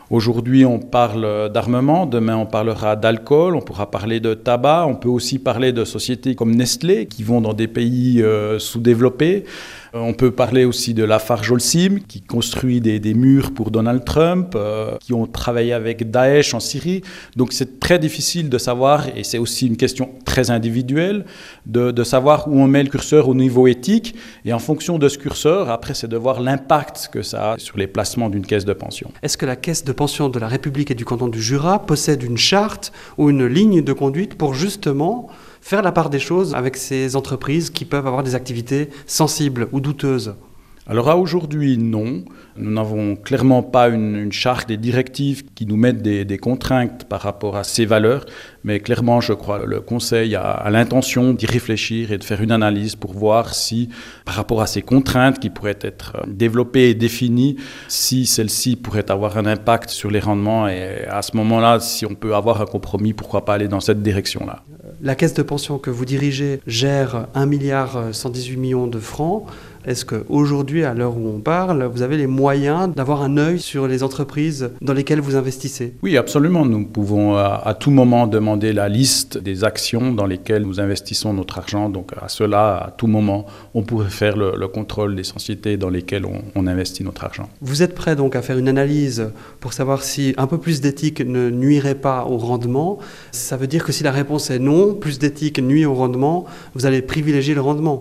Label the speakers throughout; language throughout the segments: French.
Speaker 1: Aujourd'hui, on parle d'armement, demain on parlera d'alcool, on pourra parler de tabac, on peut aussi parler de sociétés comme Nestlé qui vont dans des pays sous-développés. On peut parler aussi de Lafarge Holcim qui construit des murs pour Donald Trump, qui ont travaillé avec Daesh en Syrie. Donc c'est très difficile de savoir, et c'est aussi une question très individuelle, de savoir où on met le curseur au niveau éthique. Et en fonction de ce curseur, après c'est de voir l'impact que ça a sur les placements d'une caisse de pension.
Speaker 2: Est-ce que la caisse de pension de la République et du canton du Jura possède une charte ou une ligne de conduite pour justement faire la part des choses avec ces entreprises qui peuvent avoir des activités sensibles ou douteuses?
Speaker 1: Alors à aujourd'hui, non. Nous n'avons clairement pas une charte, des directives qui nous mettent des contraintes par rapport à ces valeurs. Mais clairement, je crois, le Conseil a l'intention d'y réfléchir et de faire une analyse pour voir si, par rapport à ces contraintes qui pourraient être développées et définies, si celles-ci pourraient avoir un impact sur les rendements. Et à ce moment-là, si on peut avoir un compromis, pourquoi pas aller dans cette direction-là.
Speaker 2: La caisse de pension que vous dirigez gère 1,118 milliard de francs. Est-ce qu'aujourd'hui, à l'heure où on parle, vous avez les moyens d'avoir un œil sur les entreprises dans lesquelles vous investissez?
Speaker 1: Oui, absolument. Nous pouvons à tout moment demander la liste des actions dans lesquelles nous investissons notre argent. Donc à cela, à tout moment, on pourrait faire le contrôle des sociétés dans lesquelles on investit notre argent.
Speaker 2: Vous êtes prêt donc à faire une analyse pour savoir si un peu plus d'éthique ne nuirait pas au rendement? Ça veut dire que si la réponse est non, plus d'éthique nuit au rendement, vous allez privilégier le rendement?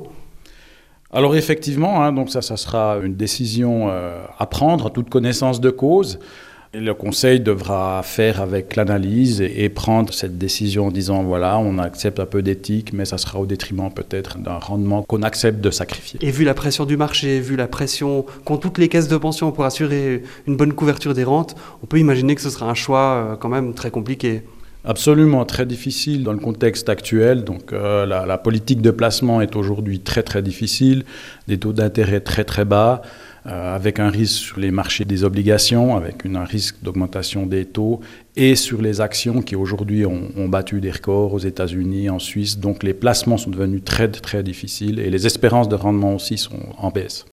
Speaker 1: Alors effectivement, donc ça sera une décision à prendre, toute connaissance de cause. Et le Conseil devra faire avec l'analyse et prendre cette décision en disant voilà, on accepte un peu d'éthique, mais ça sera au détriment peut-être d'un rendement qu'on accepte de sacrifier.
Speaker 2: Et vu la pression du marché, vu la pression qu'ont toutes les caisses de pension pour assurer une bonne couverture des rentes, on peut imaginer que ce sera un choix quand même très compliqué.
Speaker 1: Absolument, très difficile dans le contexte actuel. Donc la politique de placement est aujourd'hui très très difficile, des taux d'intérêt très très bas, avec un risque sur les marchés des obligations, avec un risque d'augmentation des taux, et sur les actions qui aujourd'hui ont battu des records aux États-Unis, en Suisse. Donc les placements sont devenus très très difficiles et les espérances de rendement aussi sont en baisse.